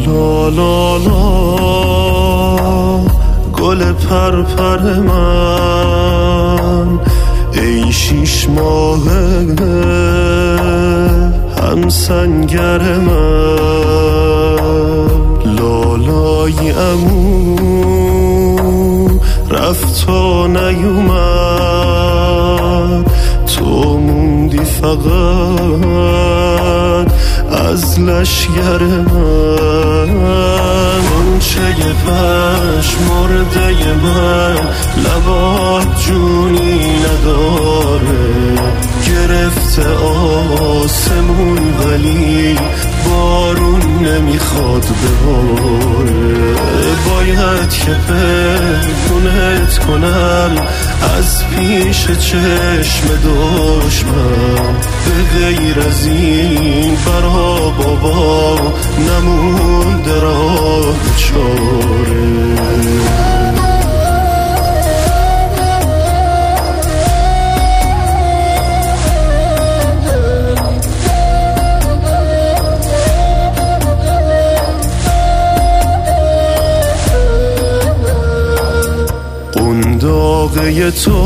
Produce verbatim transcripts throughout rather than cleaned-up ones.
لا لا لا گل پرپر من، ای شیش ماهه هم سنگر من، لالای عمو رفت و نیومد، تو موندی فقط از لشگر من. غنچه پشمرده من لبات جونی نداره، گرفته آسمون ولی بارون نمیخواد بباره. باید که پنهونت کنم از پیش چشم دشمن، به غیر از این برا بابا نمونده راه چاره. قنداقه تو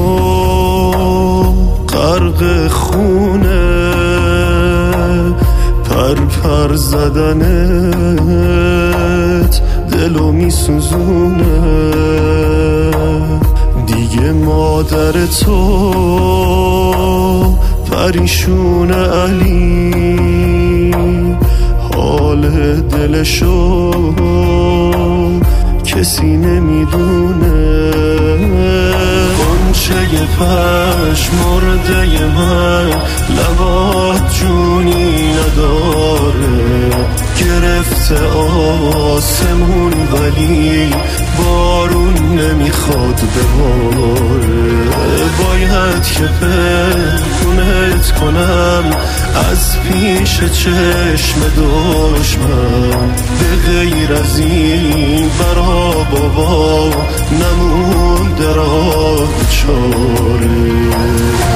غرق خونه، پر پر زدنت دلو میسوزونه. دیگه مادر تو پریشون علی، حال دلشو کسی نمیدونه. غنچه پشمرده من لبات جونی نداره، گرفته آسمون ولی بارون نمیخواد بباره. باید که پنهونت کنم از پیش چشم دشمن، به غیر از این برا بابا نمونده راه چاره.